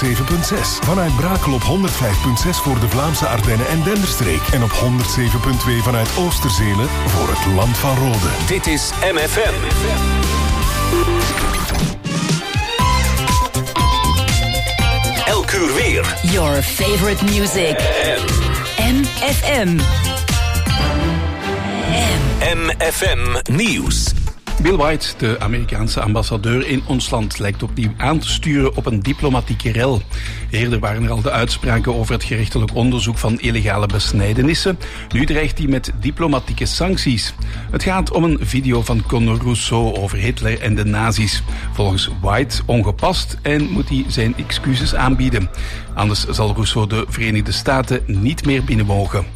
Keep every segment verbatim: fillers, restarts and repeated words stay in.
zeven komma zes. Vanuit Brakel op honderd vijf komma zes voor de Vlaamse Ardennen en Denderstreek. En op honderd zeven komma twee vanuit Oosterzelen voor het Land van Rode. Dit is M F M. Elk uur weer. Your favorite music. M F M. M F M Nieuws. Bill White, de Amerikaanse ambassadeur in ons land, lijkt opnieuw aan te sturen op een diplomatieke rel. Eerder waren er al de uitspraken over het gerechtelijk onderzoek van illegale besnijdenissen. Nu dreigt hij met diplomatieke sancties. Het gaat om een video van Conor Rousseau over Hitler en de nazi's. Volgens White ongepast en moet hij zijn excuses aanbieden. Anders zal Rousseau de Verenigde Staten niet meer binnen mogen.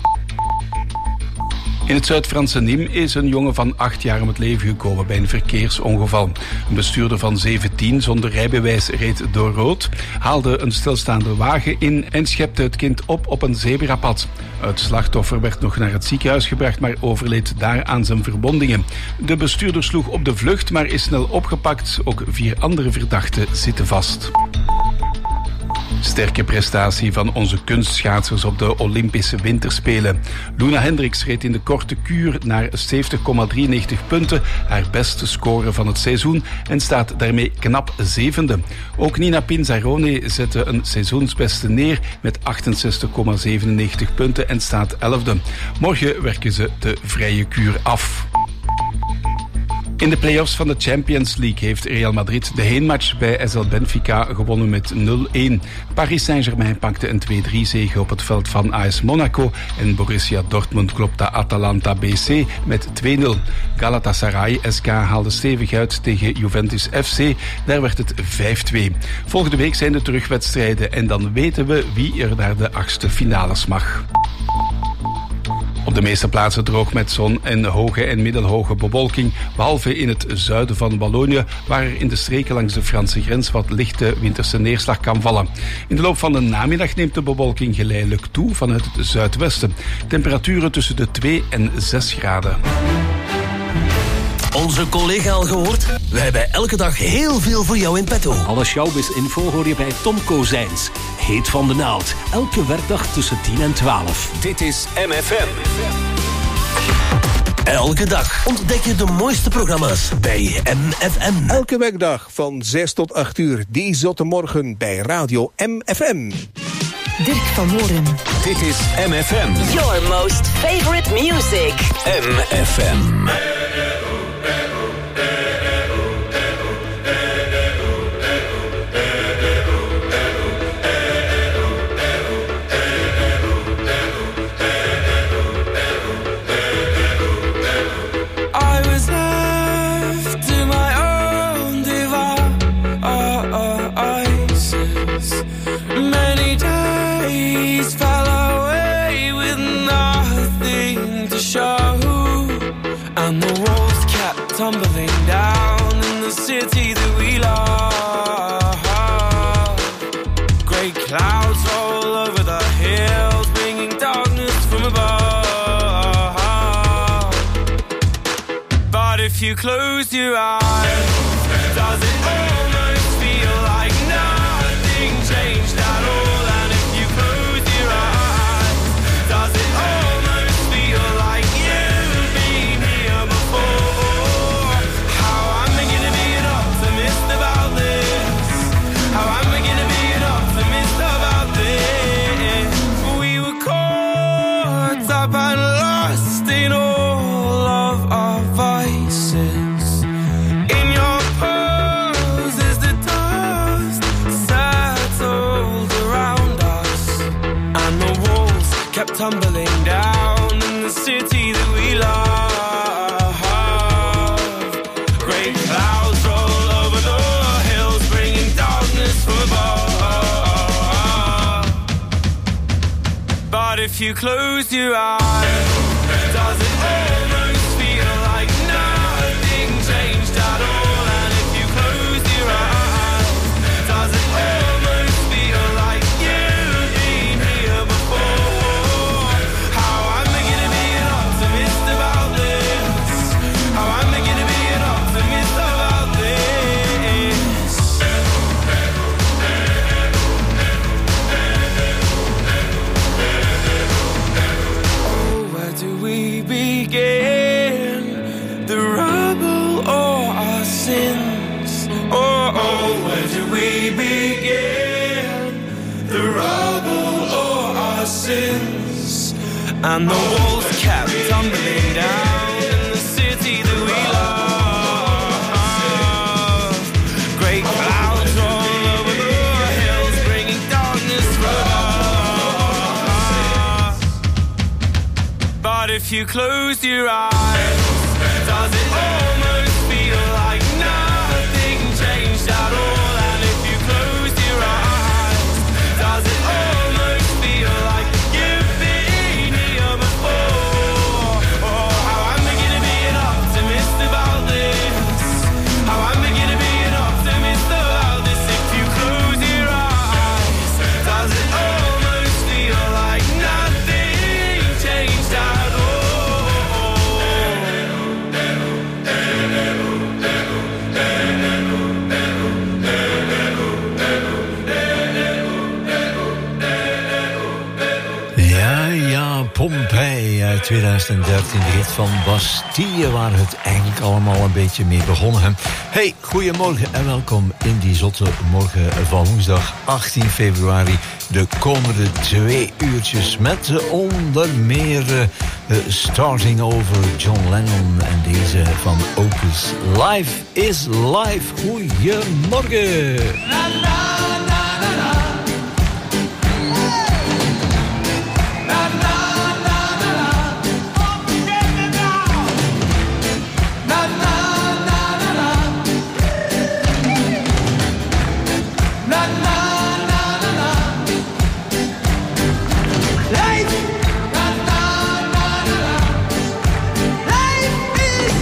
In het Zuid-Franse Nîmes is een jongen van acht jaar om het leven gekomen bij een verkeersongeval. Een bestuurder van zeventien zonder rijbewijs reed door rood, haalde een stilstaande wagen in en schepte het kind op op een zebrapad. Het slachtoffer werd nog naar het ziekenhuis gebracht, maar overleed daar aan zijn verwondingen. De bestuurder sloeg op de vlucht, maar is snel opgepakt. Ook vier andere verdachten zitten vast. Sterke prestatie van onze kunstschaatsers op de Olympische Winterspelen. Luna Hendricks reed in de korte kuur naar zeventig komma drieënnegentig punten, haar beste score van het seizoen, en staat daarmee knap zevende. Ook Nina Pinzarone zette een seizoensbeste neer met achtenzestig komma zevenennegentig punten en staat elfde. Morgen werken ze de vrije kuur af. In de play-offs van de Champions League heeft Real Madrid de heenmatch bij S L Benfica gewonnen met nul een. Paris Saint-Germain pakte een twee drie zege op het veld van A S Monaco en Borussia Dortmund klopte Atalanta B C met twee nul. Galatasaray S K haalde stevig uit tegen Juventus F C, daar werd het vijf twee. Volgende week zijn de terugwedstrijden en dan weten we wie er naar de achtste finales mag. Op de meeste plaatsen droog met zon en hoge en middelhoge bewolking, behalve in het zuiden van Wallonië, waar er in de streken langs de Franse grens wat lichte winterse neerslag kan vallen. In de loop van de namiddag neemt de bewolking geleidelijk toe vanuit het zuidwesten. Temperaturen tussen de twee en zes graden. Onze collega al gehoord? We hebben elke dag heel veel voor jou in petto. Alle showbiz-info hoor je bij Tom Kozijns. Heet van de naald. Elke werkdag tussen tien en twaalf. Dit is M F M. Elke dag ontdek je de mooiste programma's bij M F M. Elke werkdag van zes tot acht uur. Die zotte morgen bij Radio M F M. Dirk van Moren. Dit is M F M. Your most favorite music. M F M. Tumbling down in the city that we love. Great clouds roll over the hills, bringing darkness from above. But if you close your eyes, does it almost feel like nothing changed at all? And if you close your eyes, does it almost feel like you've been here before? And lost in all of our vices. In your poses the dust settled around us, and the walls kept tumbling down in the city that we love. Great clouds roll over the hills, bringing darkness from above. But if you close your eyes, does it almost feel like nothing changed at all? And if you close your eyes, does it almost feel like you've been here before? How am I gonna be an optimist about this? How am I gonna be an optimist about this? the rubble or our sins. And the walls kept tumbling down in the city that we love. Great clouds roll over the hills, bringing darkness from us. But if you close your eyes, does it almost feel like nothing changed at all? And if you close your eyes, does it almost feel like you've been here before? Oh, how I'm beginning to be an optimist about this. How I'm beginning to be an optimist about this. If you close your eyes, does it almost feel like nothing changed at all? Pompeii uit twintig dertien, de hit van Bastille, waar het eigenlijk allemaal een beetje mee begonnen. Hey, goedemorgen en welkom in die zotte morgen van woensdag achttien februari. De komende twee uurtjes met uh, onder meer uh, Starting Over, John Lennon en deze van Opus. Life is life. Goedemorgen. La, la, la, la, la.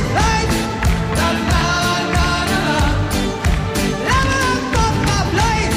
Life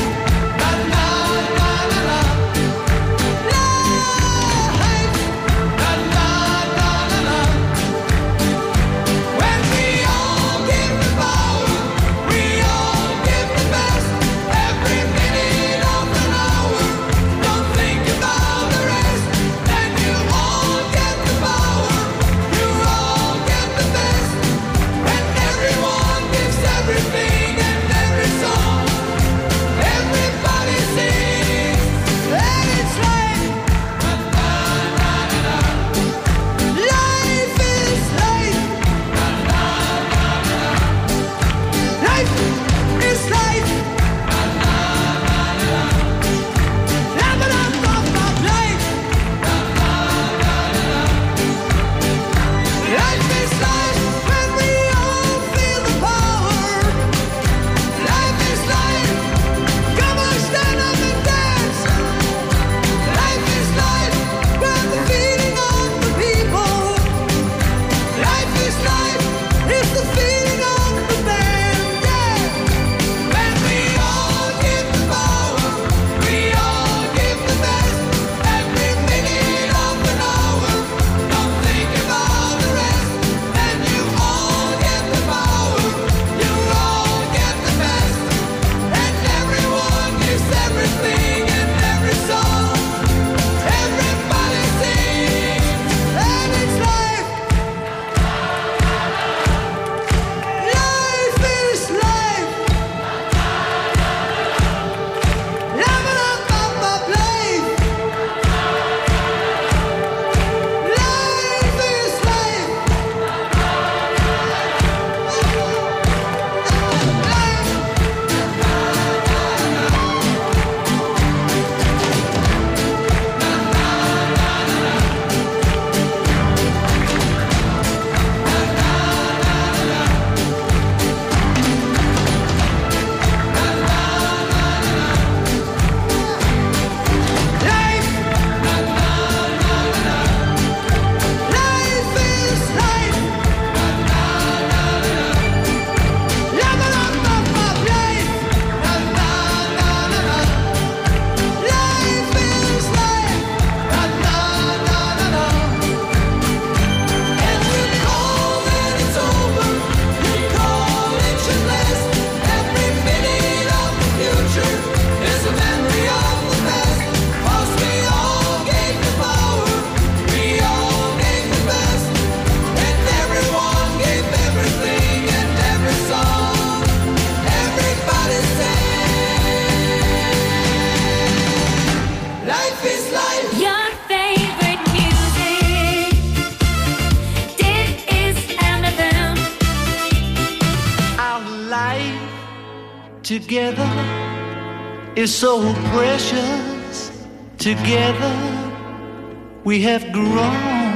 together is so precious. Together we have grown.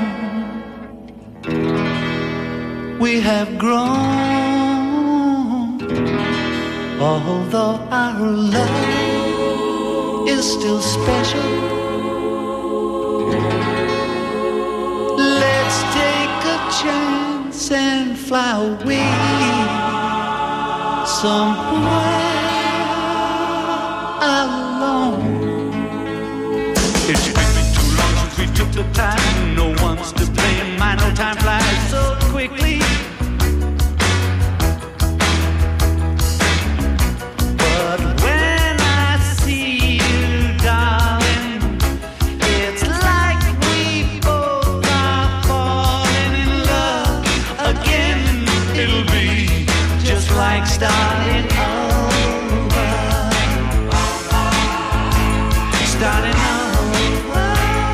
We have grown. Although our love is still special, let's take a chance and fly away somewhere alone. It's been too long since we took the time. No one's to blame. My no time flies so quickly. But when I see you, darling, it's like we both are falling in love again. It'll be just like starting over. Starting over.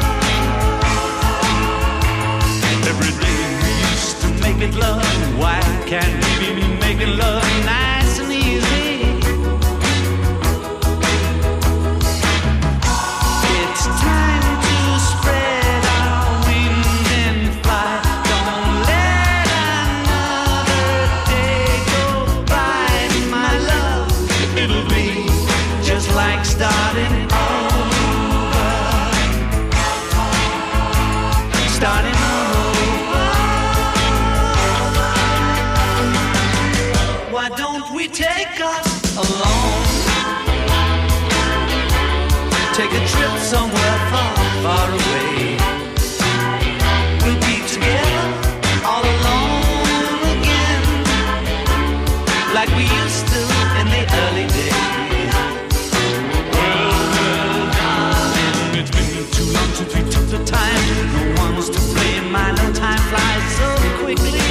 Every day we used to make it love. Why can't we be making love nice and easy? It's time to spread our wings and fly. Don't let another day go by, my love. It'll be just like starting over. Starting over. Why don't we take us alone? Take a trip somewhere far, far away. We'll be together all alone again, like we used to in the early days. Well, well, darling, it's been too long since we took the time. No one's to blame. My no time flies so quickly.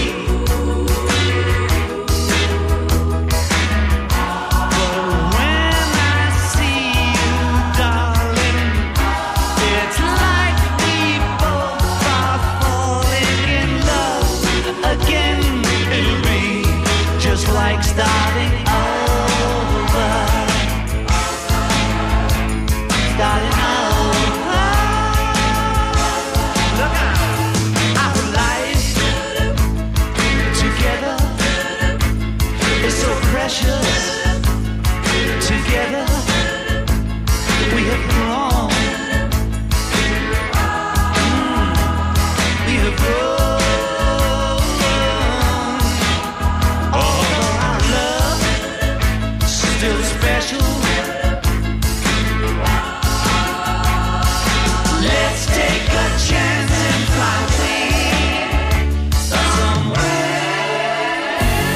Like starting over. Starting over. Look out. Our life together is so precious. Together we have grown. Mm. We have grown. Still special. Let's take a chance and fly away somewhere.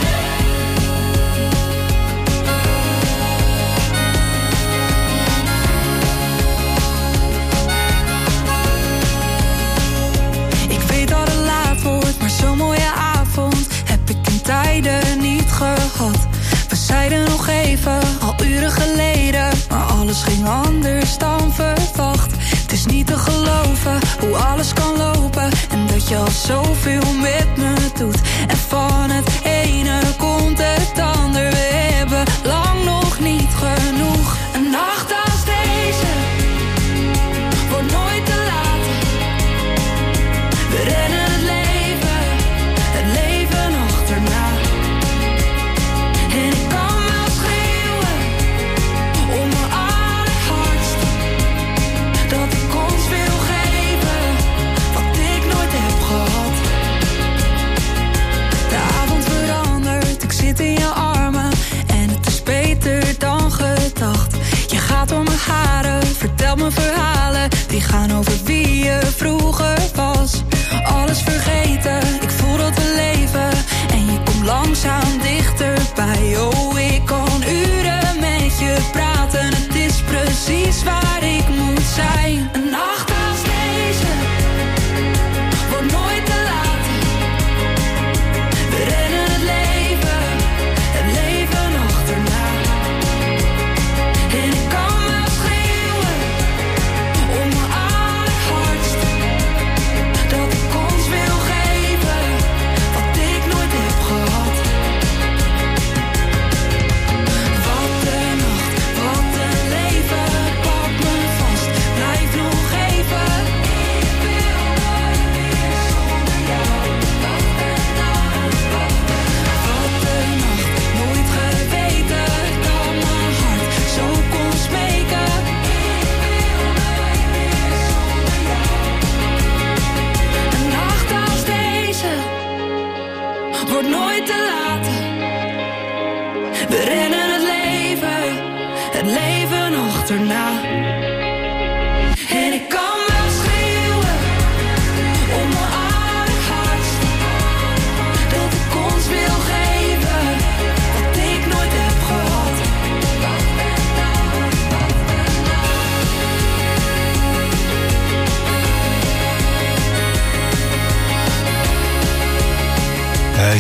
Ik weet dat het laat wordt, maar zo'n mooie avond heb ik in tijden niet gehad. We zeiden nog even, al uren geleden, maar alles ging anders dan verwacht. Het is niet te geloven hoe alles kan lopen en dat je al zoveel met me doet. En van het ene komt het ander, we hebben lang nog niet genoeg. Een nacht als deze wordt nooit te laat. We rennen het leven, het leven achterna. En ik kan wel schreeuwen om mijn allerhardst, dat ik ons wil geven wat ik nooit heb gehad. De avond verandert, ik zit in je armen en het is beter dan gedacht. Je gaat door mijn haren, vertelt me verhalen die gaan over wie je vroeger was. Alles vergeten, ik voel dat we leven en je komt langzaam dichterbij. Oh, ik kan uren met je praten, het is precies waar ik moet zijn. Een nacht als deze wordt nooit te laat. We rennen het leven, het leven achterna. En ik kan wel schreeuwen om mijn allerhardst,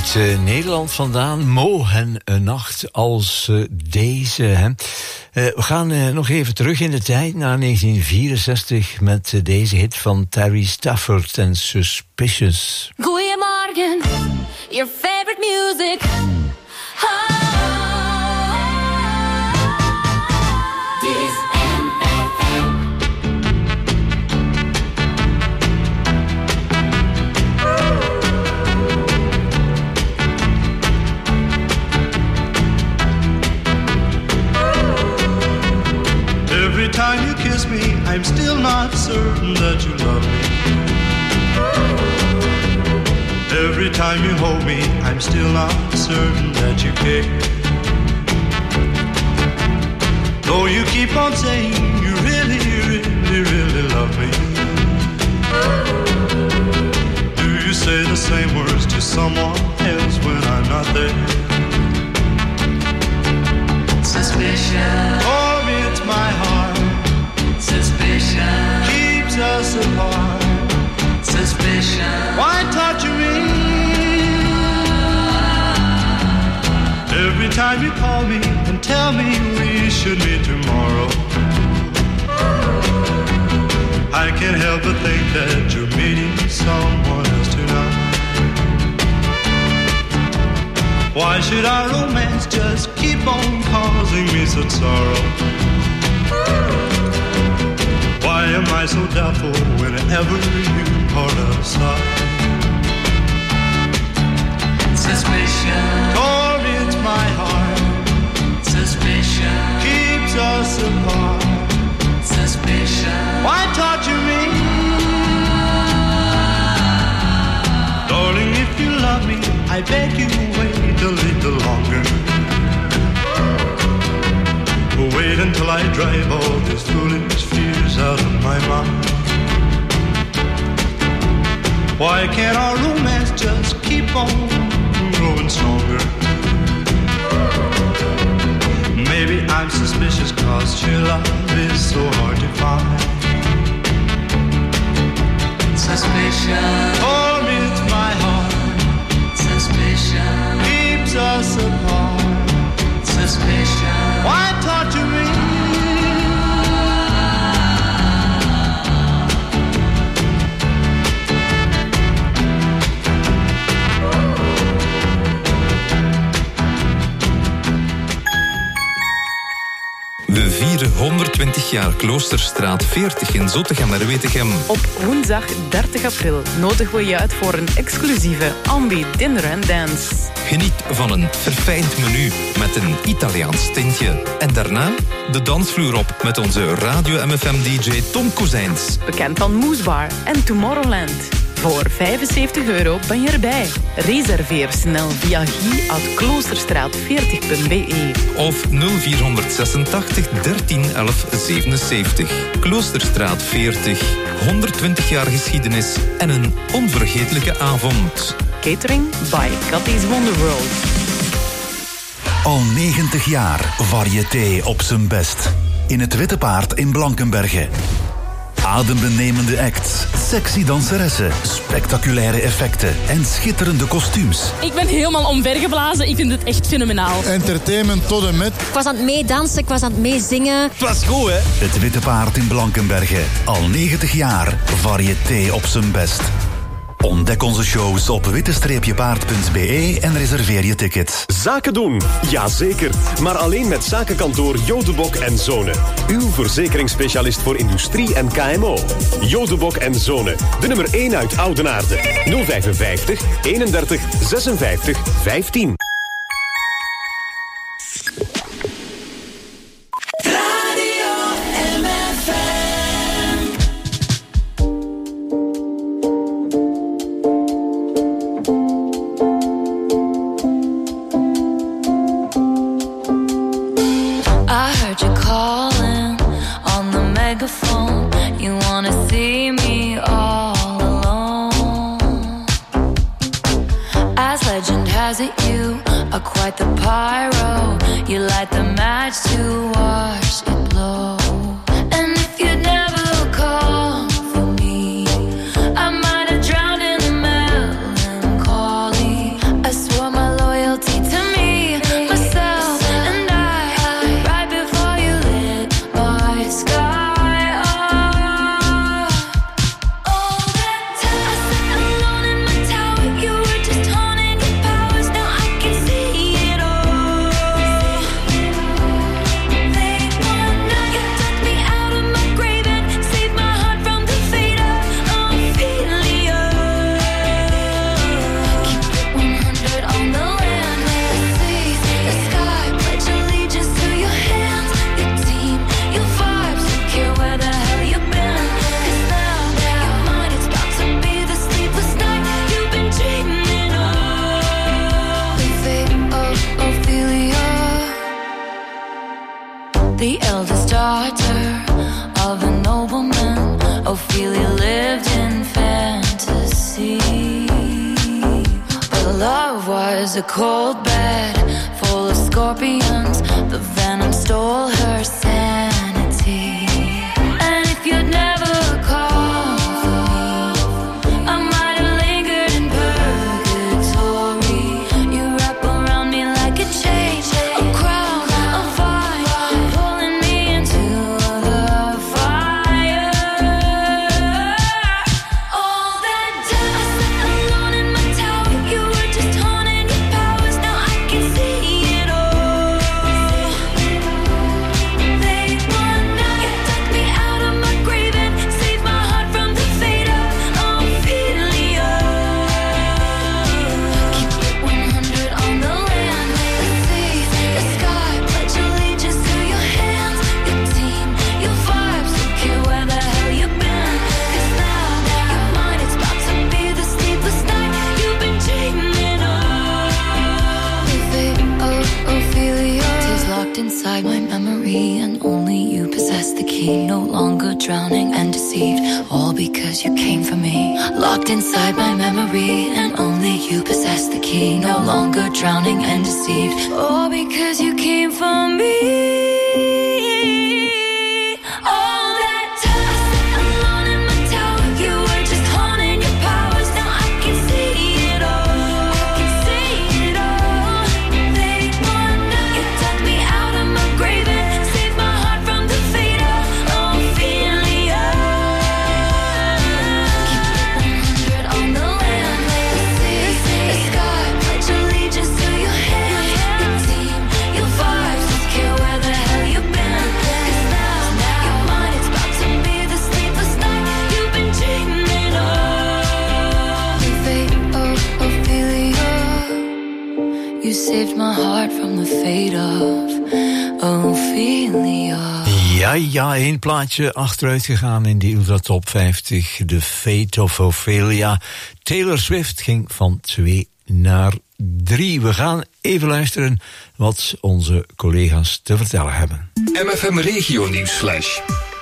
uit uh, Nederland vandaan. Mo en een nacht als uh, deze. Hè. Uh, we gaan uh, nog even terug in de tijd naar negentien vierenzestig met uh, deze hit van Terry Stafford en Suspicious. Goeiemorgen, your favorite music. Oh. Every time you kiss me, I'm still not certain that you love me. Every time you hold me, I'm still not certain that you care. Though you keep on saying you really, really, really love me. Do you say the same words to someone else when I'm not there? Suspicion. Torments my heart. Suspicion. Keeps us apart. Suspicion. Why torture me? Every time you call me and tell me we should meet tomorrow, I can't help but think that you're meeting someone else tonight. Why should our romance just keep on causing me such sorrow? Why am I so doubtful whenever you part aside? Suspicion. Torments my heart. Suspicion. Keeps us apart. Suspicion. Why torture me? Darling, if you love me, I beg you wait a little longer. Wait until I drive all these foolish fears out of my mind. Why can't our romance just keep on growing stronger? Maybe I'm suspicious cause your love is so hard to find. Suspicion. Torments my heart. Suspicion. Keeps us apart. Suspicion. Why torture me? We vieren honderdtwintig jaar Kloosterstraat veertig in Zottegem-Merwetegem. Op woensdag dertig april nodigen we je uit voor een exclusieve Ambi Dinner and Dance. Geniet van een verfijnd menu met een Italiaans tintje. En daarna de dansvloer op met onze Radio M F M-D J Tom Kozijns. Bekend van Moesbar en Tomorrowland. Voor vijfenzeventig euro ben je erbij. Reserveer snel via guy at kloosterstraat veertig punt b e. Of nul vier zesentachtig dertien elf zevenenzeventig. Kloosterstraat veertig. honderdtwintig jaar geschiedenis en een onvergetelijke avond. Catering by Cathy's Wonderworld. Al negentig jaar variété op zijn best. In het Witte Paard in Blankenberge. Adembenemende acts, sexy danseressen, spectaculaire effecten en schitterende kostuums. Ik ben helemaal omvergeblazen. Ik vind het echt fenomenaal. Entertainment tot en met. Ik was aan het meedansen, ik was aan het meezingen. Het was goed, hè? Het Witte Paard in Blankenberge. Al negentig jaar variété op zijn best. Ontdek onze shows op witte paard punt b e en reserveer je tickets. Zaken doen, jazeker. Maar alleen met zakenkantoor Jodebok en Zonen. Uw verzekeringsspecialist voor industrie en K M O. Jodebok en Zonen, de nummer één uit Oudenaarde. nul vijfenvijftig, eenendertig, zesenvijftig, vijftien. You wanna see me all alone. As legend has it, you are quite the pyro. You light the match to watch it blow. And if you'd never call for me, I might have drowned in the melancholy. I swear was a cold bed full of scorpions. The venom stole her sanity. And if you'd never called for me, I might have lingered in purgatory. You wrap around me like a chain, a crown, a vine, pulling me into the fire. All that time I sat alone in my tower, you were just honing your powers. Now I can see it all. They want now, you took me out of my grave and saved my heart from the fate of Ophelia. Keep it one hundred on the land, the sea, the sky. Pledge allegiance to your hands, your team, your vibes. Don't care where the hell you've been, 'cause now you're mine. It's about to be the sleepless night you've been dreaming of. The fate of Ophelia is locked inside my memory, and only you possess the key. No longer drowning and deceived, all because you came for me. Locked inside my memory, and only you possess the key. No longer drowning and deceived, all because you came for me. All that time I sat alone in my tower, you were just honing your powers. Now I can see it all. I can see it all. They want now, you took me out of my grave and saved my heart from the fate of Ophelia. Keep it one hundred on the land, the sea, the sky. Pledge allegiance to your hands, your team, your vibes. Don't care where the hell you've been, 'cause now you're mine. It's about to be the sleepless night you've been dreaming of. The fate of Ophelia. You saved my heart from the fate of Ophelia. Ja, ja, één plaatje achteruit gegaan in die Ultra Top vijftig. The Fate of Ophelia. Taylor Swift ging van twee naar drie. We gaan even luisteren wat onze collega's te vertellen hebben. M F M Regio Nieuwsflash.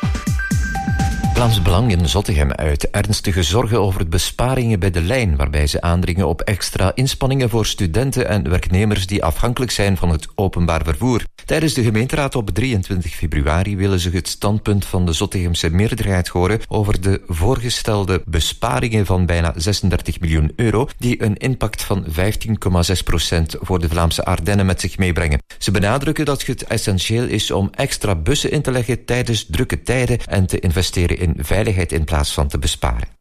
Vlaams Belang in Zottegem uit ernstige zorgen over besparingen bij de lijn, waarbij ze aandringen op extra inspanningen voor studenten en werknemers die afhankelijk zijn van het openbaar vervoer. Tijdens de gemeenteraad op drieëntwintig februari willen ze het standpunt van de Zottegemse meerderheid horen over de voorgestelde besparingen van bijna zesendertig miljoen euro, die een impact van vijftien komma zes procent voor de Vlaamse Ardennen met zich meebrengen. Ze benadrukken dat het essentieel is om extra bussen in te leggen tijdens drukke tijden en te investeren in veiligheid in plaats van te besparen.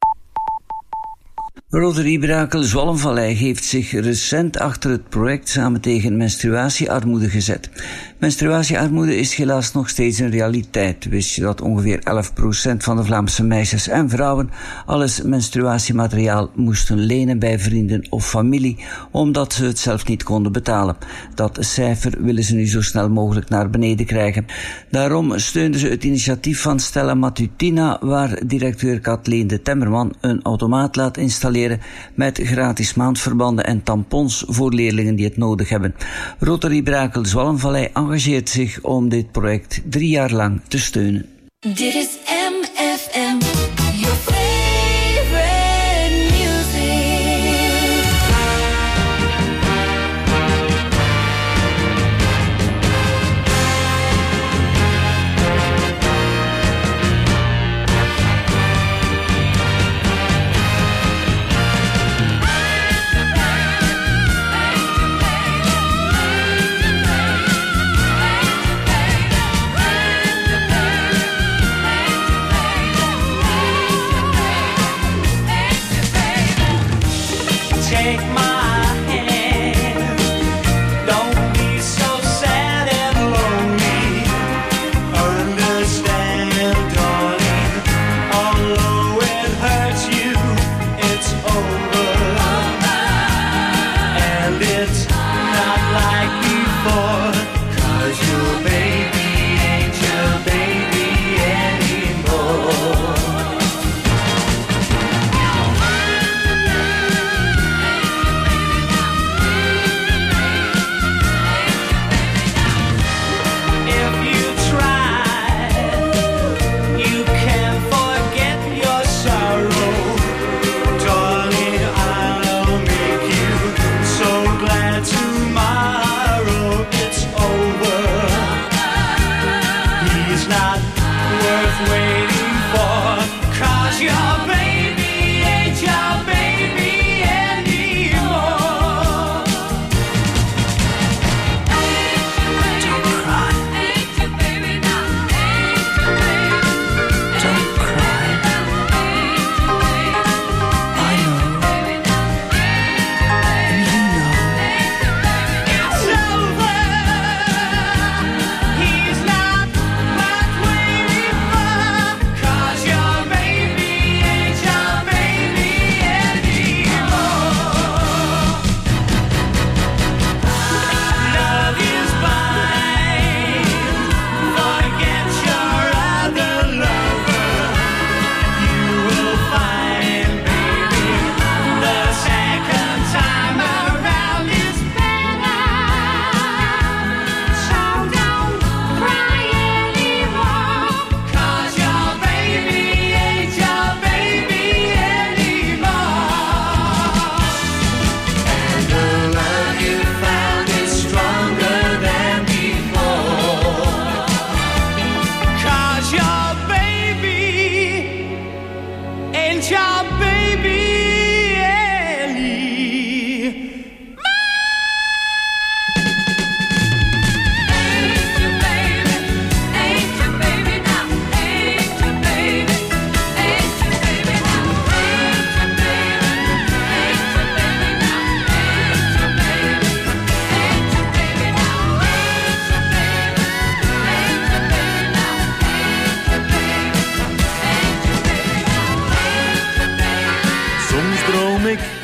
Rotary Brakel Zwalmvallei heeft zich recent achter het project Samen tegen menstruatiearmoede gezet. Menstruatiearmoede is helaas nog steeds een realiteit. Wist je dat ongeveer elf procent van de Vlaamse meisjes en vrouwen alles menstruatiemateriaal moesten lenen bij vrienden of familie, omdat ze het zelf niet konden betalen? Dat cijfer willen ze nu zo snel mogelijk naar beneden krijgen. Daarom steunden ze het initiatief van Stella Matutina, waar directeur Kathleen de Temmerman een automaat laat installeren met gratis maandverbanden en tampons voor leerlingen die het nodig hebben. Rotary Brakel Zwalmvallei engageert zich om dit project drie jaar lang te steunen. Dit is M F M, your favorite music.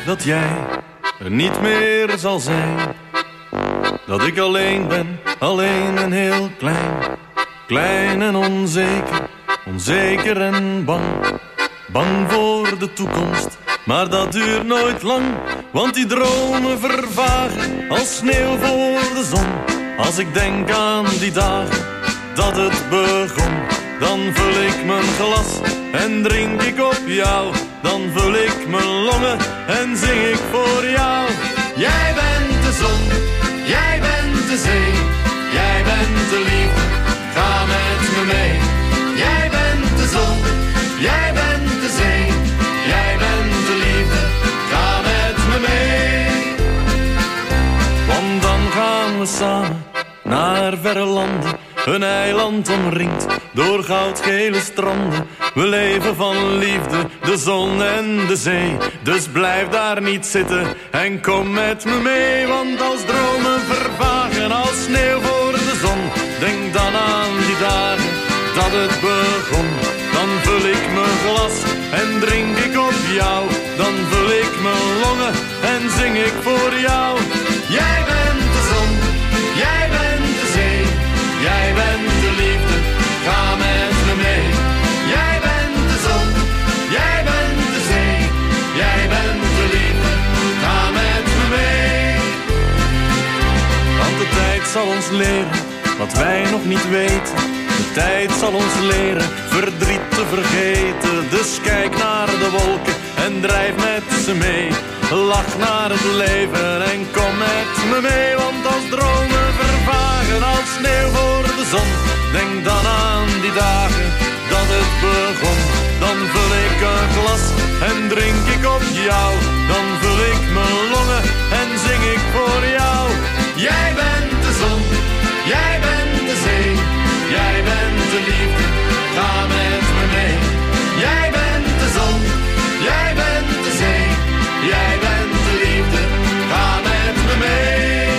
dat jij er niet meer zal zijn. Dat ik alleen ben, alleen en heel klein. Klein en onzeker, onzeker en bang. Bang voor de toekomst, maar dat duurt nooit lang. Want die dromen vervagen als sneeuw voor de zon. Als ik denk aan die dagen dat het begon, dan vul ik mijn glas en drink ik op jou. Dan vul ik mijn longen en zing ik voor jou. Jij bent de zon, jij bent de zee, jij bent de liefde, ga met me mee. Jij bent de zon, jij bent de zee, jij bent de liefde, ga met me mee. Want dan gaan we samen naar verre landen, een eiland omringd door goudgele stranden. We leven van liefde, de zon en de zee. Dus blijf daar niet zitten en kom met me mee. Want als dromen vervagen als sneeuw voor de zon, denk dan aan die dagen dat het begon. Dan vul ik mijn glas en drink ik op jou. Dan vul ik mijn longen en zing ik voor jou. Jij bent de zon, jij bent de zee, jij bent de liefde, ga met me mee. Jij bent de zon, jij bent de zee, jij bent de liefde, ga met me mee. Want de tijd zal ons leren wat wij nog niet weten. De tijd zal ons leren verdriet te vergeten. Dus kijk naar de wolken en drijf met ze mee. Lach naar het leven en kom met me mee. Want als dromen vervagen als sneeuw voor de zon, denk dan aan die dagen dat het begon. Dan vul ik een glas en drink ik op jou. Dan vul ik mijn longen en zing ik voor jou. Jij bent de zon, jij bent de zee, jij bent de liefde, ga met me mee. Jij bent de zon, jij bent de zee, jij bent de liefde, ga met me mee.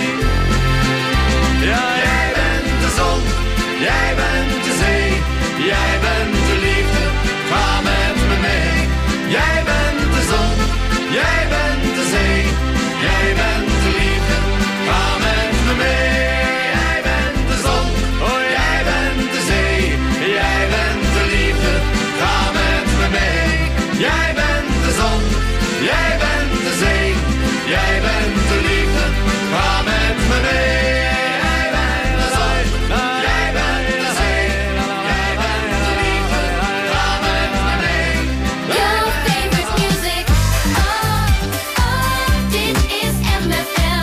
Ja, jij bent de zon, jij bent de zee, jij bent de liefde, ga met me mee. Jij bent de zon, jij bent de zee, jij bent de liefde, ga met me mee. Jij bent de zon, oh jij bent de zee, jij bent de liefde, ga met me mee. Jij bent de zon, jij bent de zee, jij bent de liefde, ga met me mee. Jij bent de zon, jij bent de zee, jij bent de liefde, ga met me mee. Your favorite music, oh, oh, dit is M F M.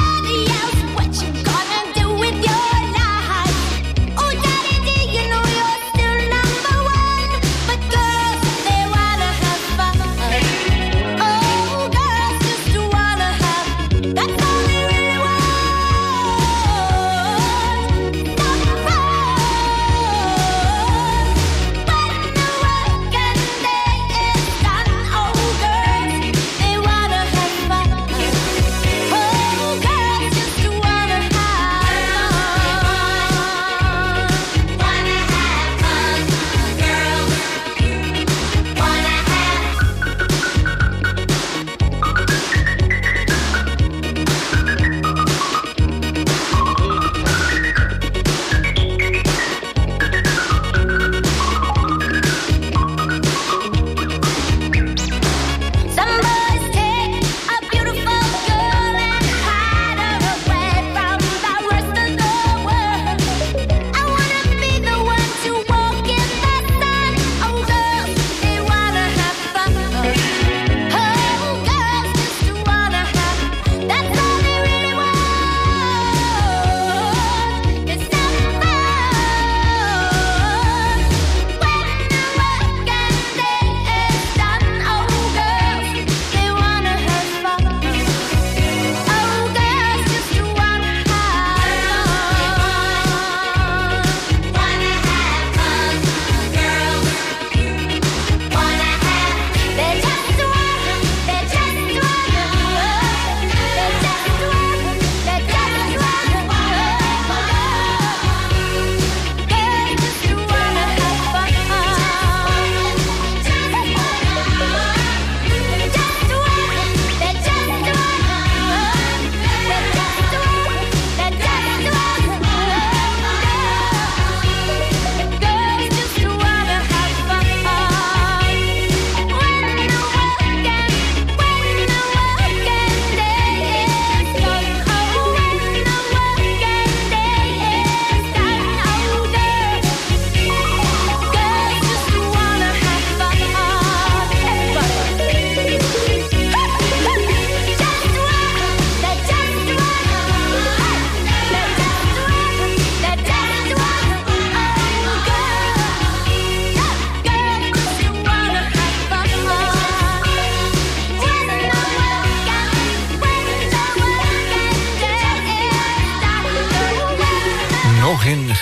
Your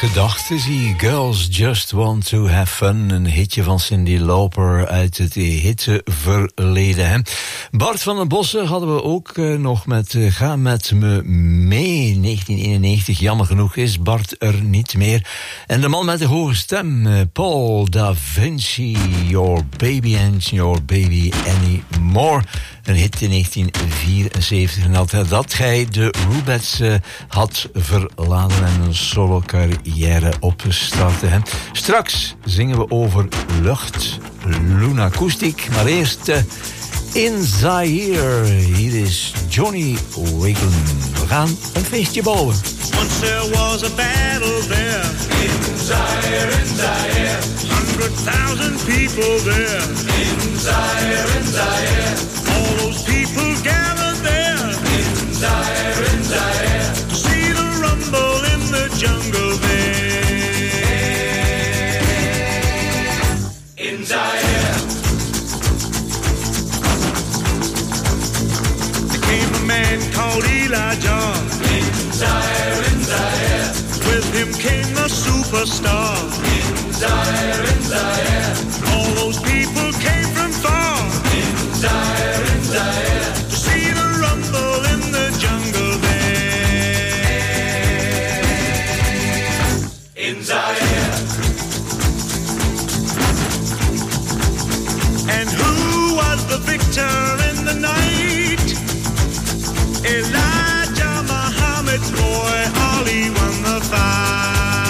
gedachten zie. Girls Just Want To Have Fun. Een hitje van Cyndi Lauper uit het hitteverleden. Hè. Bart van den Bossen hadden we ook uh, nog met uh, Ga Met Me Mee. negentien eenennegentig. Jammer genoeg is Bart er niet meer. En de man met de hoge stem. Uh, Paul Da Vinci. Your Baby and Your Baby Anymore. Een hit in negentien vierenzeventig. En altijd dat hij de Rubettes uh, had verlaten en een solo carrière opstarten. Hè. Straks zingen we over lucht, Luna Acoustic. Maar eerst uh, In Zaire. Hier is Johnny Wakelin. We gaan een feestje bouwen. Once there was a battle there in Zaire, in Zaire. Hundred thousand people there in Zaire, in Zaire. All those people gathered there in Zaire, in Zaire. To see the rumble in the jungle there in Zaire. There came a man called Elijah in Zaire, in Zaire. With him came the superstar in Zaire, in Zaire. All those people came from far in Zaire, in Zaire. To see the rumble in the jungle there in Zaire. And who was the victor in the night? Elijah Muhammad's boy, Ali won the fight.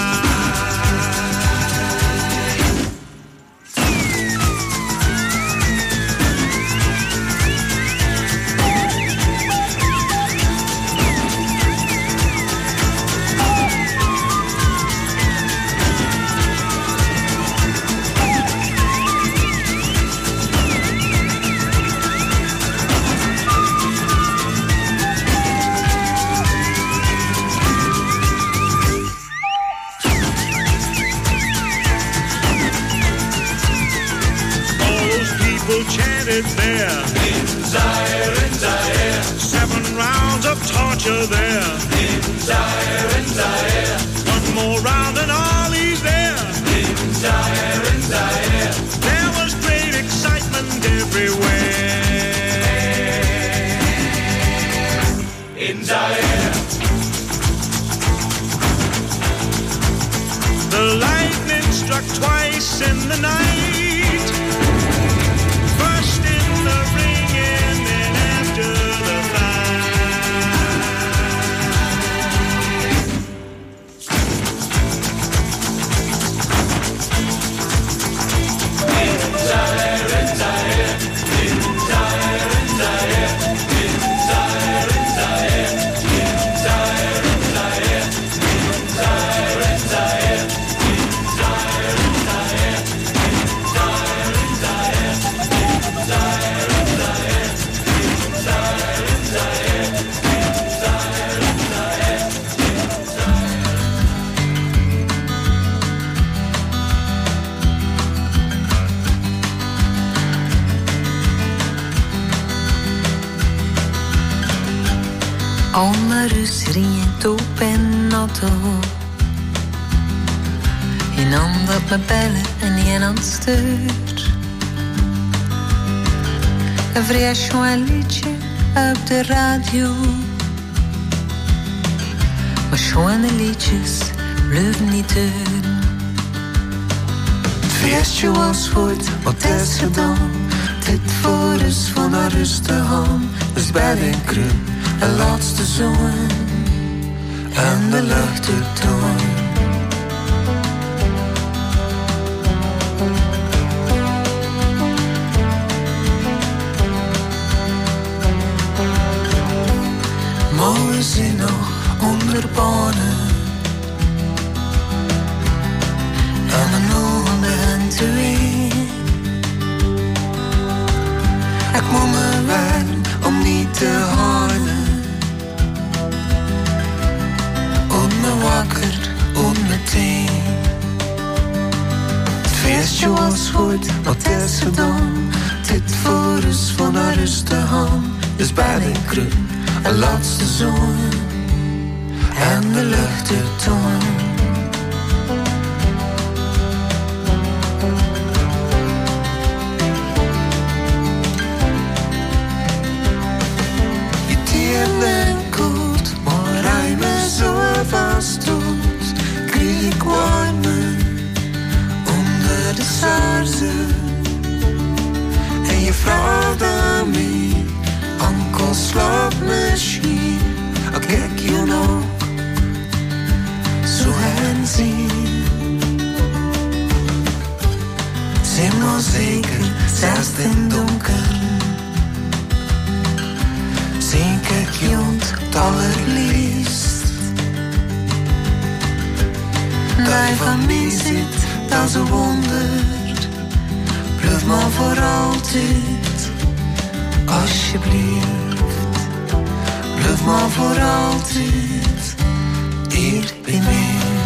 Chanted there in Zaire, in Zaire. Seven rounds of torture there in Zaire, in Zaire. One more round and Ali's there in Zaire, in Zaire. There was great excitement everywhere in Zaire. The lightning struck twice in the night. Alle ruseriet op en auto. Een ander met bellen en een aan stuurt. Een vrees een liedje op de radio. Maar schone liedjes blijven niet duren. Het feestje was goed, wat is gedaan. Dit voor is van haar rustige hand. Dus bij den kruin. Een laatste zoen en de lucht uit toon. Mogen ze nog onderbanen en een ogen te ween. Ik moet me wel om niet te houden. Wakker, onmeteen. Het feestje was goed, wat is gedaan? Dit voor is van haar rustige hand. Dus bij de kruin, een laatste zoen en de lucht uit toon. helemaal zeker, zelfs in donker. Zink ik jont het allerliefst. Dat je van mij zit, dat is een wonder. Blijf maar voor altijd, alsjeblieft. Blijf maar voor altijd, hier bij mij.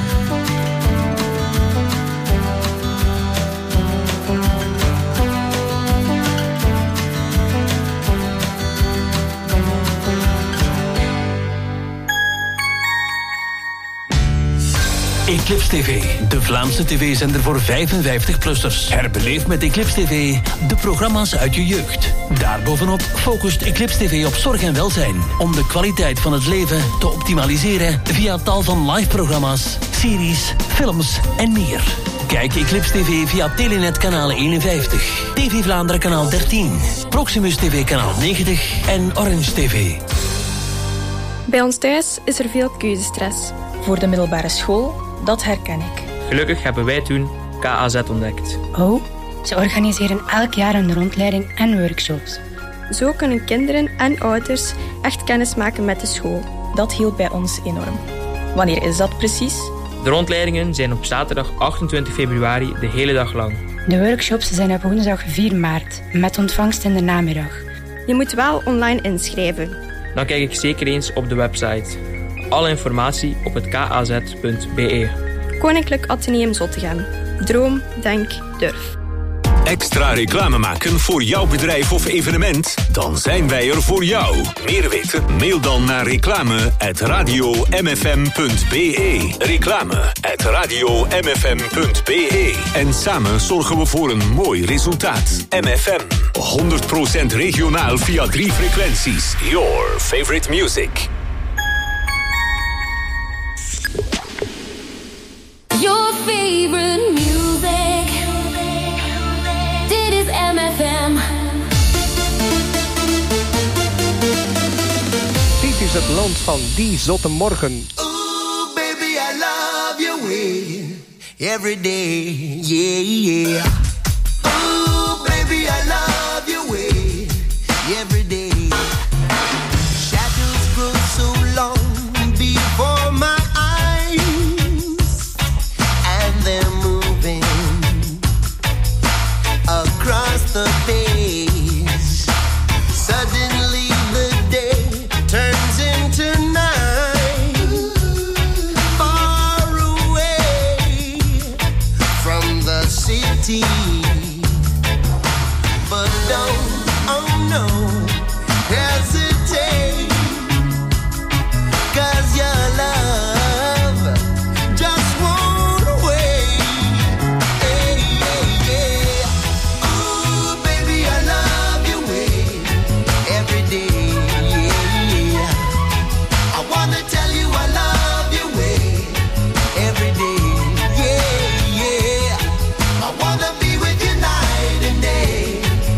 Eclipse T V, de Vlaamse tv-zender voor vijfenvijftig-plussers. Herbeleef met Eclipse T V de programma's uit je jeugd. Daarbovenop focust Eclipse T V op zorg en welzijn, om de kwaliteit van het leven te optimaliseren via tal van live-programma's, series, films en meer. Kijk Eclipse T V via Telenet kanaal eenenvijftig, T V Vlaanderen kanaal dertien, Proximus T V kanaal negentig en Orange T V. Bij ons thuis is er veel keuzestress. Voor de middelbare school, dat herken ik. Gelukkig hebben wij toen K A Z ontdekt. Oh, ze organiseren elk jaar een rondleiding en workshops. Zo kunnen kinderen en ouders echt kennis maken met de school. Dat hielp bij ons enorm. Wanneer is dat precies? De rondleidingen zijn op zaterdag achtentwintig februari de hele dag lang. De workshops zijn op woensdag vier maart, met ontvangst in de namiddag. Je moet wel online inschrijven. Dan kijk ik zeker eens op de website. Alle informatie op het k a z punt b e. Koninklijk Atheneum Zottegem. Droom, denk, durf. Extra reclame maken voor jouw bedrijf of evenement? Dan zijn wij er voor jou. Meer weten? Mail dan naar reclame at radio m f m punt b e. Reclame at radio m f m punt b e. En samen zorgen we voor een mooi resultaat. M F M, honderd procent regionaal via drie frequenties. Your favorite music. Your favorite music. Dit is M F M. Dit is het land van die zotte morgen. Ooh, baby, I love your way. Every day, yeah, yeah. Ooh, baby, I love your way. Every day. Shadows grow so long before my eyes, and they're moving across the page. Suddenly the day turns into night. Far away from the city, but don't, oh no, hesitate, 'cause your love just won't wait. Hey, yeah, yeah. Ooh, baby, I love your way every day, yeah, yeah. I wanna tell you I love your way every day, yeah, yeah. I wanna be with you night and day.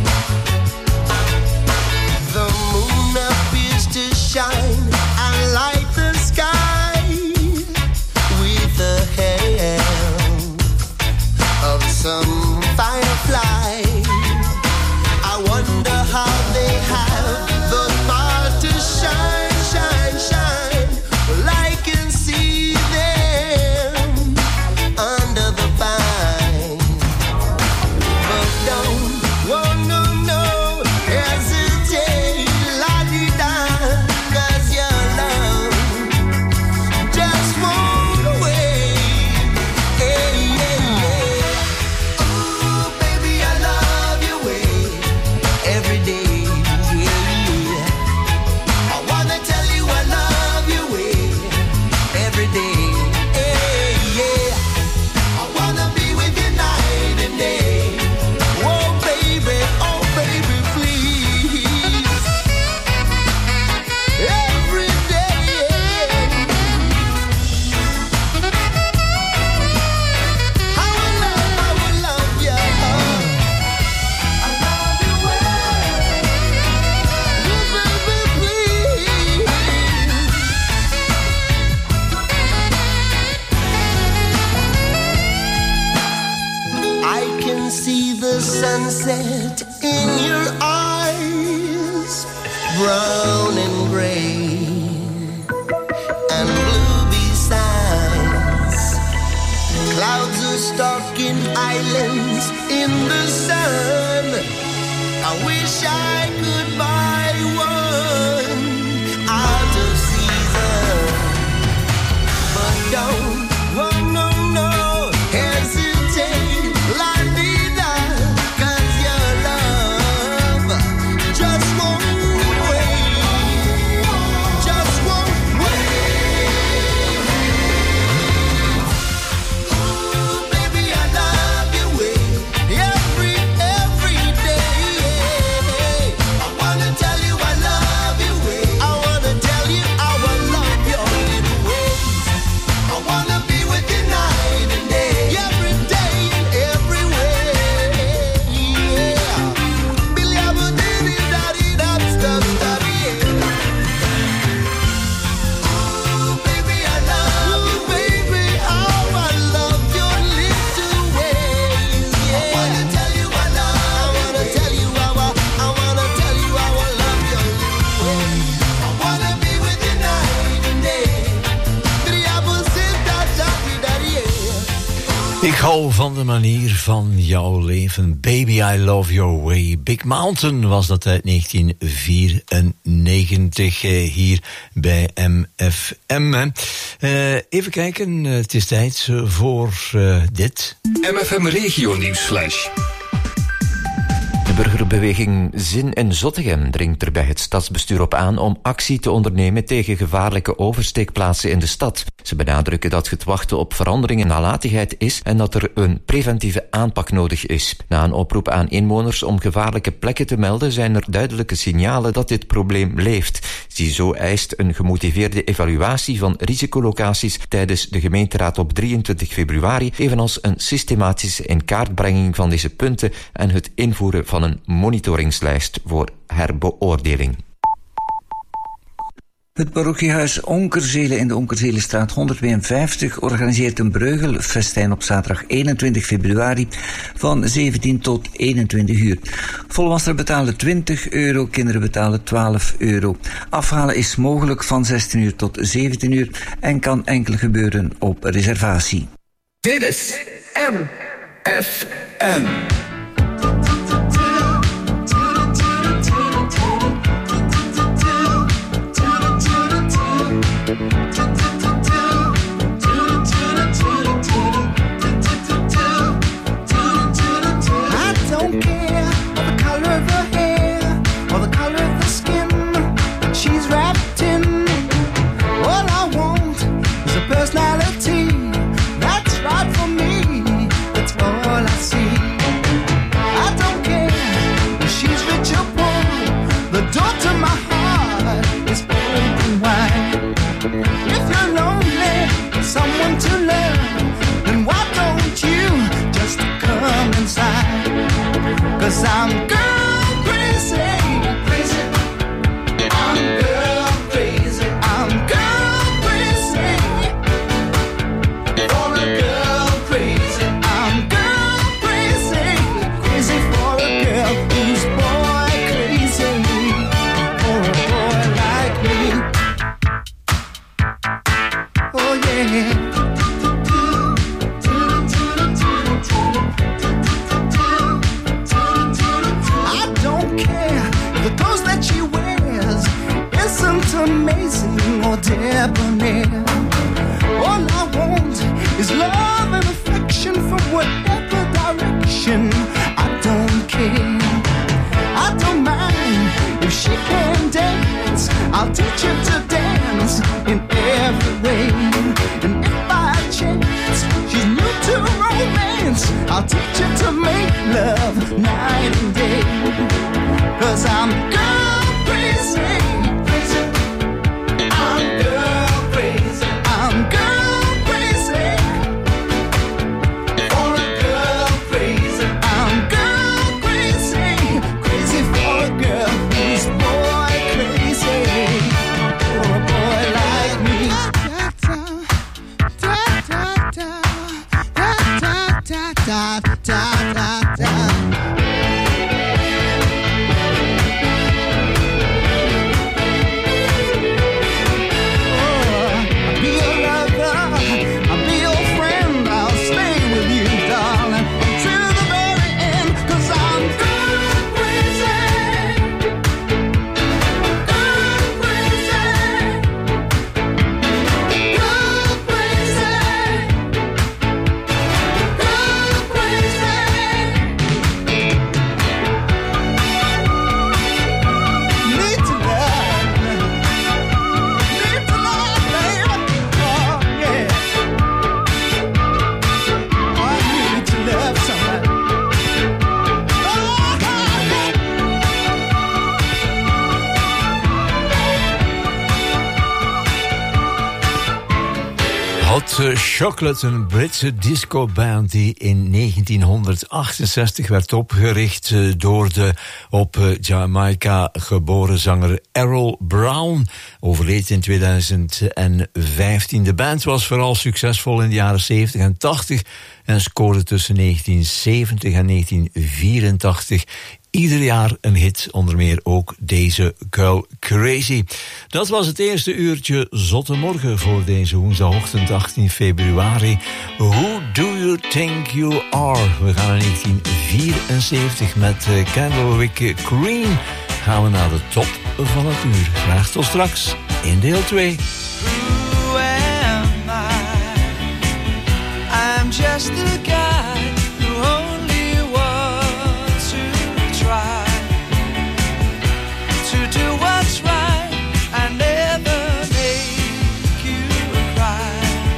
The moon appears to shine and light the sky with the help of some firefly. I wonder how they have the power to shine, shine, shine. Well, I can see them under the pine. But don't, oh no, no, hesitate, la-di-da, 'cause your love just won't wait. Hey, yeah, yeah. Ooh, baby, I love your way every day, yeah, yeah. I wanna tell you I love your way every day, hey, yeah. I wanna be with you night and day. Oh, baby, oh, baby, please. Every day. I will love, I will love you. I love you well. Oh, baby, please. I can see the sunset in your eyes, brown and gray and blue besides. Clouds are stalking islands in the sun. I wish I could buy one out of season, but don't, oh no, no, hesitate, la vida, 'cause your love just won't wait, just won't wait. Ooh, baby, I love your way, every, every day. I wanna tell you I love your way, I wanna tell you how I love your little ways. I wanna be with you night and day, every day and every way. Yeah. Billy, I would do it, daddy, that's stuff, daddy. Ooh, baby, I love you, baby, how I love your little ways. Yeah. I wanna tell you I love, I wanna tell you how I, I wanna tell you how I love your little ways. I wanna be with you night and day. Billy, I would sit that, daddy, daddy, yeah. Ik hou van de manier van jouw leven. Baby, I love your way. Big Mountain was dat uit negentien vierennegentig eh, hier bij M F M. hè. Eh, even kijken, eh, het is tijd eh, voor eh, dit. M F M Regio Nieuwsflash. De burgerbeweging Zin in Zottegem dringt er bij het stadsbestuur op aan om actie te ondernemen tegen gevaarlijke oversteekplaatsen in de stad. Ze benadrukken dat het wachten op veranderingen nalatigheid is en dat er een preventieve aanpak nodig is. Na een oproep aan inwoners om gevaarlijke plekken te melden zijn er duidelijke signalen dat dit probleem leeft. Ziezo eist een gemotiveerde evaluatie van risicolocaties tijdens de gemeenteraad op drieëntwintig februari, evenals een systematische inkaartbrenging van deze punten en het invoeren van een monitoringslijst voor herbeoordeling. Het parochiehuis Onkerzelen in de Onkerzelenstraat honderdtweeënvijftig organiseert een breugelfestijn op zaterdag eenentwintig februari van zeventien tot eenentwintig uur. Volwassenen betalen twintig euro, kinderen betalen twaalf euro. Afhalen is mogelijk van zestien uur tot zeventien uur en kan enkel gebeuren op reservatie. Dit is M F M. I don't care for the color of her hair or the color of the skin she's wrapped in. All I want is a personality that's right for me. That's all I see. I don't care if she's rich or poor. The door to my heart is open wide. If you're lonely, someone to love, then why don't you just come inside? 'Cause I'm girl crazy, crazy. I'm girl crazy, I'm girl crazy. For a girl crazy, I'm girl crazy, crazy for a girl who's boy crazy. For a boy like me. Oh yeah. I don't care if the clothes that she wears isn't amazing or debonair. All I want is love and affection from whatever direction. I don't care. I don't mind if she can dance. I'll teach her to dance in every way. And if by chance she's new to romance, I'll teach her to make love night and day. 'Cause I'm girl crazy, crazy. I'm girl crazy, I'm girl crazy. For a girl crazy, I'm girl crazy, crazy for a girl who's boy crazy. For a boy like me. Da, da, da, da, da, da, da, da, da, da. Hot Chocolate, een Britse discoband die in negentienhonderdachtenzestig werd opgericht door de op Jamaica geboren zanger Errol Brown. Overleed in tweeduizend vijftien. De band was vooral succesvol in de jaren zeventig en tachtig en scoorde tussen negentien zeventig en negentien vierentachtig ieder jaar een hit, onder meer ook deze Girl Crazy. Dat was het eerste uurtje Zotte Morgen voor deze woensdagochtend achttien februari. Who do you think you are? We gaan in negentien vierenzeventig met Candlewick Green. Gaan we naar de top van het uur. Graag tot straks in deel twee. Who am I? I'm just a guy who only wants to try to do what's right and never make you cry.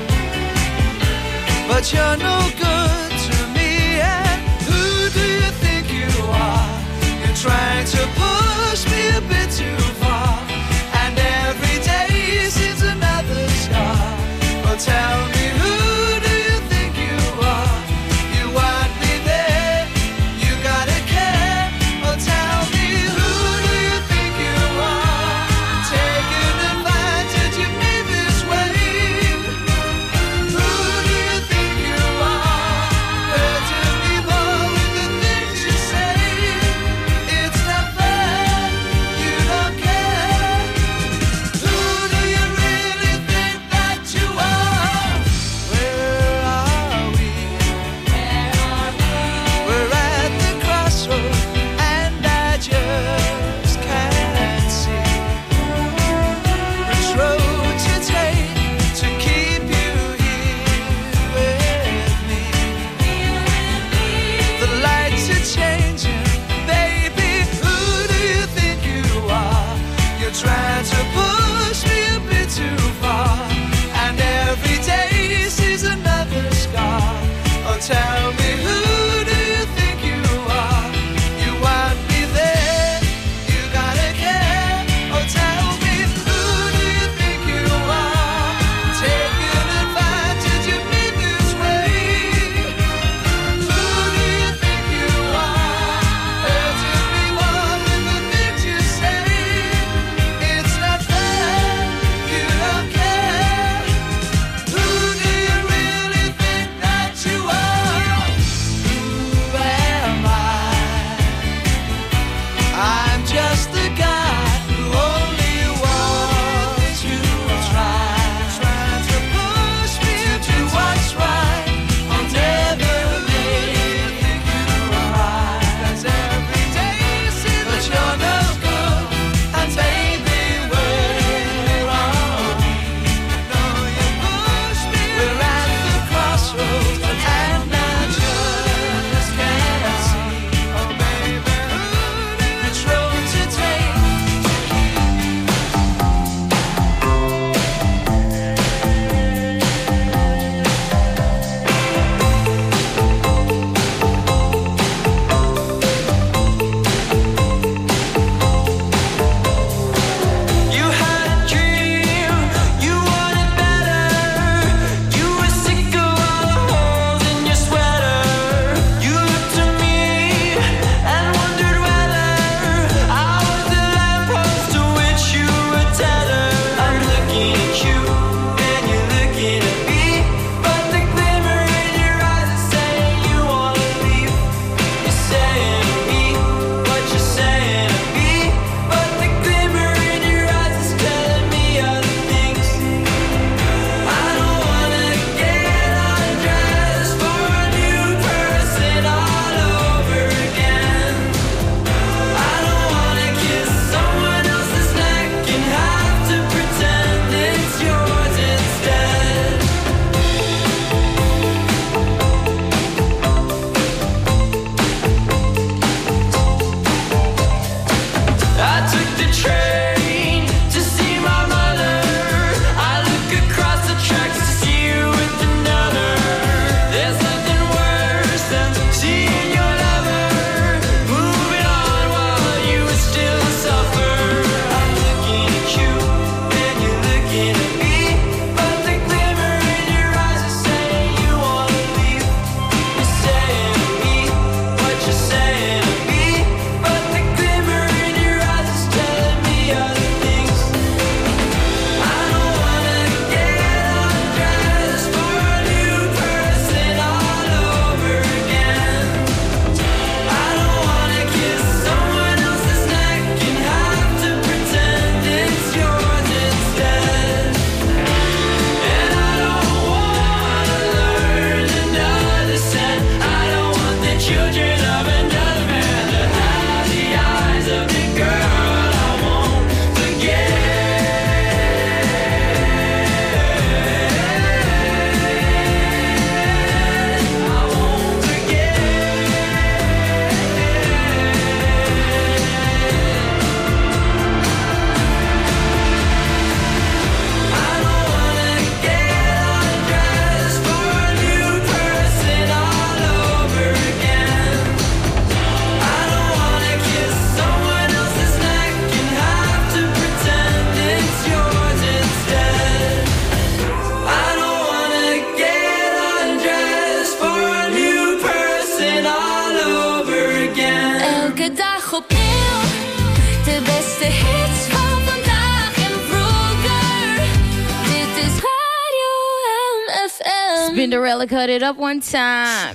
But you're no good to me, and who do you think you are? You're trying to push me a bit too far, and every day seems another scar. Well, tell me, who do you think you are? You want me there, you gotta care. Well, tell me, who do you think you are? Taking advantage of me this way. Who do you think you are? Hurting me more with the things you say. It's not fair, you don't care. Who do you really think that you are? Where are we? We're at the crossroads, and I just can't see which road to take to keep you here with me. The lights are changing, baby. Who do you think you are? You're trying to push me a bit too far, and every day sees another scar. Oh, tell me, who do you think you are? You want me there, you gotta care. Oh, tell me, who do you think you are? Taking advantage of me this way. Who do you think you are? Hurting me more than the things you say. It's not fair, you don't care. Who do you really think that you are? Who am I? I'm just the guy who only wants to try, trying to push me to do what's right. I'll never make you cry, 'cause every day seems that you're no good, and baby, where are we? No, you push me. We're at the crossroads, and I just can't see. Oh, baby, which road to take? You had a dream, you wanted better. You were sick of all the holes in your sweater. You looked to me and wondered whether I was the lamppost to which you were tethered. I'm looking at you and you're looking at me, but the glimmer in your eyes is saying you wanna leave. You're saying to me what you're saying to me, but the glimmer in your eyes is telling me other things. I don't wanna get undressed for a new person all over again. I don't wanna kiss someone else's neck and have to pretend it's yours instead. I took the train to see my mother. I look across the tracks to see you with another. There's nothing worse than seeing your lover moving on while you still suffer. I'm looking at you and you're looking at me, but the glimmer in your eyes opnieuw. De beste hits van vandaag en vroeger. Dit is Radio M F M. Spinderella, cut it up one time.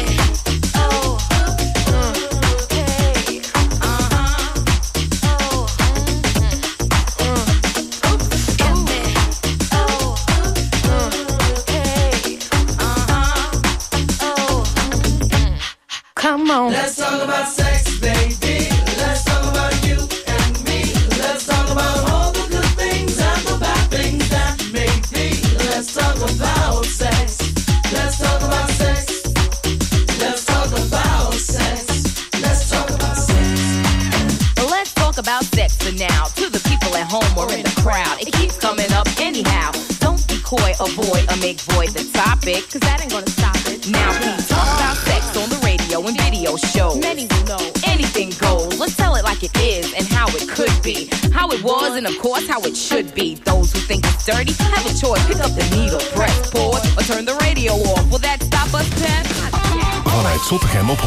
Come on. Let's talk about sex, baby. Let's talk about you and me. Let's talk about all the good things and the bad things that may be. Let's talk about sex. Let's talk about sex. Let's talk about sex. Let's talk about sex. Let's talk about sex for now. To the people at home or in the crowd, it keeps coming up anyhow. Don't be coy, avoid, or make void the topic, cause that ain't gonna stop it. Now please talk about sex on the radio and video shows. Many will know anything goes. Let's tell it like it is and how it could be, how it was and of course how it should be. Those who think it's dirty have a choice. Pick up the needle, press pause, or turn the radio off. Will that stop us, Pep? Vanuit Zottegem op